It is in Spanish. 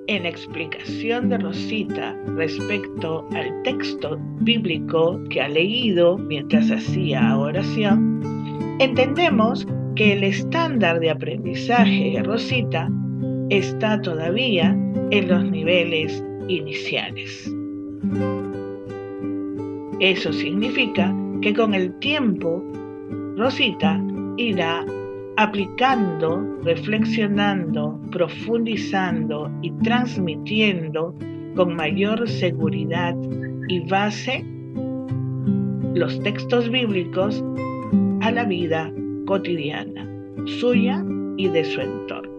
en la explicación de Rosita respecto al texto bíblico que ha leído mientras hacía oración, entendemos que el estándar de aprendizaje de Rosita está todavía en los niveles iniciales. Eso significa que con el tiempo Rosita irá aplicando, reflexionando, profundizando y transmitiendo con mayor seguridad y base los textos bíblicos a la vida cotidiana suya y de su entorno.